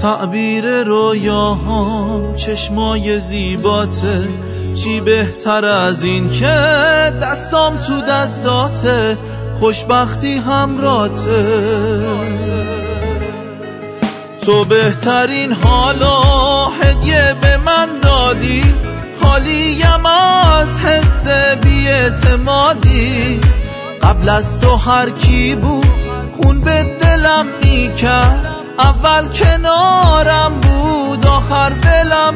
تعبیر رویاهام چشمای زیباته، چی بهتر از این که دستام تو دستاته، خوشبختی همراته. تو بهترین حالا هدیه به من دادی، خالیم از حس بی‌اعتمادی. قبل از تو هر کی بود خون به دلم میکرد، اول کنارم بود آخر ولم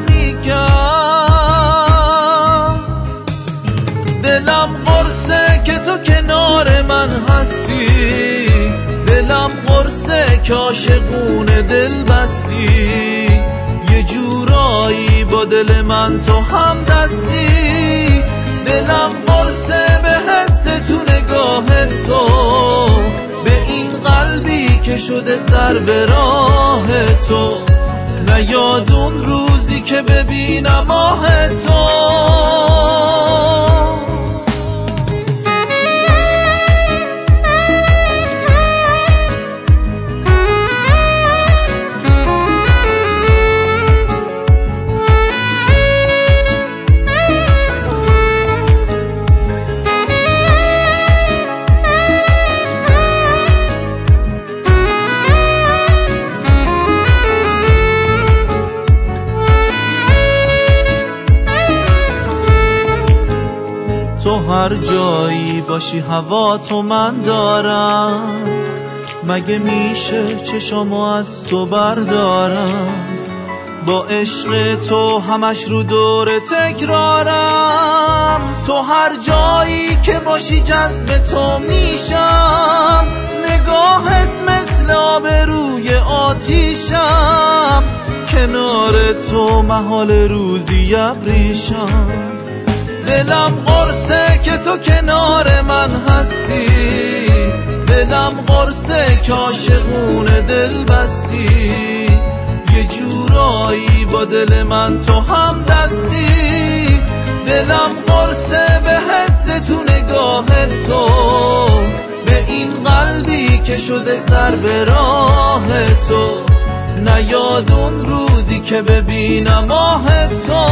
میکرد. دلم قرصه که تو کنار من هستی، دلم قرصه که عاشقونه دل بستی. یه جورایی با دل من تو هم دستی. دلم قرصه به حس تو نگاه تو، به این قلبی که شده سر به راه تو. نیاد اون روزی که ببینم آه تو. تو هر جایی باشی هوا تو من دارم، مگه میشه چشامو از تو بردارم؟ با عشق تو همش رو دور تکرارم. تو هر جایی که باشی جذب تو میشم، نگاهت مثل آب روی آتیشم. کنار تو محال روزی ابریشم. دلم قرصه که تو کنار من هستی، دلم قرصه که عاشقونه دل بستی. یه جورایی با دل من تو هم دستی. دلم قرصه به حس تو نگاه تو، به این قلبی که شده سر به راه تو. نیاد اون روزی که ببینم آه تو.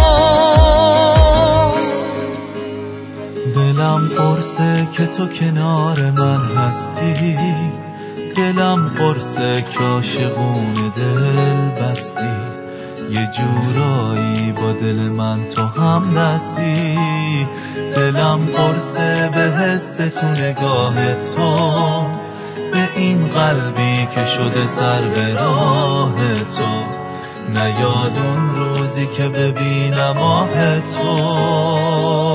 دلم قرصه که تو کنار من هستی، دلم قرصه که عاشقونه دل بستی. یه جورایی با دل من تو هم دستی. دلم قرصه به حس تو نگاه تو، به این قلبی که شده سر به راه تو. نیاد اون روزی که ببینم آه تو.